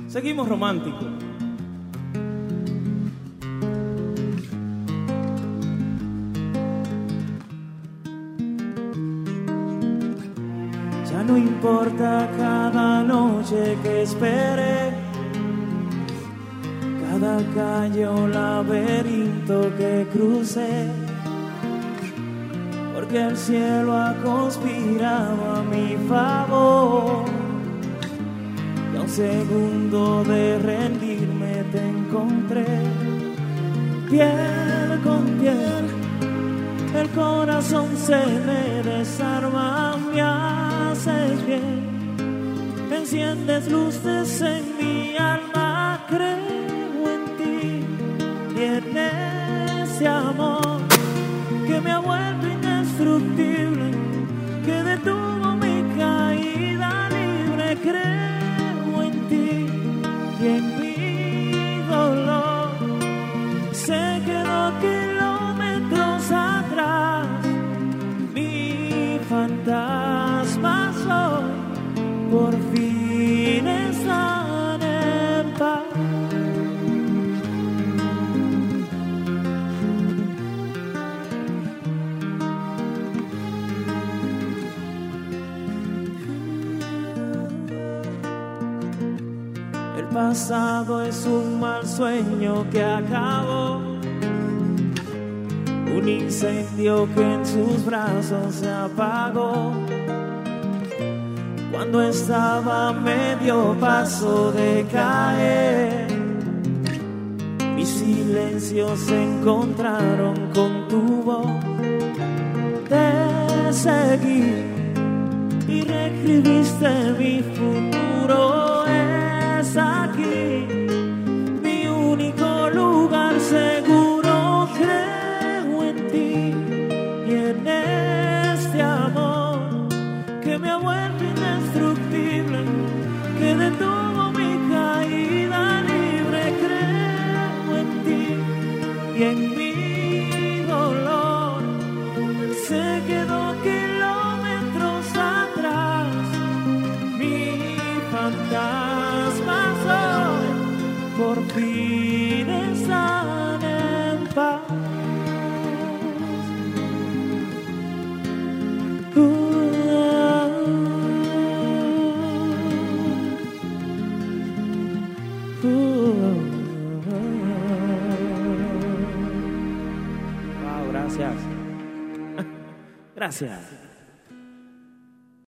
Seguimos románticos. Ya no importa cada noche que espere, cada calle o laberinto que cruce, porque el cielo ha conspirado a mi favor. Y a un segundo de rendirme te encontré, piel con piel. El corazón se me desarma, me haces bien, enciendes luces en mi alma, creo en ti y en ese amor que me ha vuelto indestructible, que detuvo mi caída libre. Creo en ti y en mi dolor se quedó kilómetros atrás. Mi fantasma soy, por fin están en paz. El pasado es un mal sueño que acabó, un incendio que en sus brazos se apagó. Cuando estaba a medio paso de caer, mis silencios se encontraron con tu voz. Te seguí y reescribiste mi futuro. Es aquí mi único lugar seguro. Creo en ti y en este amor que me ha vuelto indestructible, que detuvo mi caída libre. Creo en ti y en mi dolor se quedó kilómetros atrás. Mi fantasma soy, por fin están en paz. Wow, gracias. Gracias.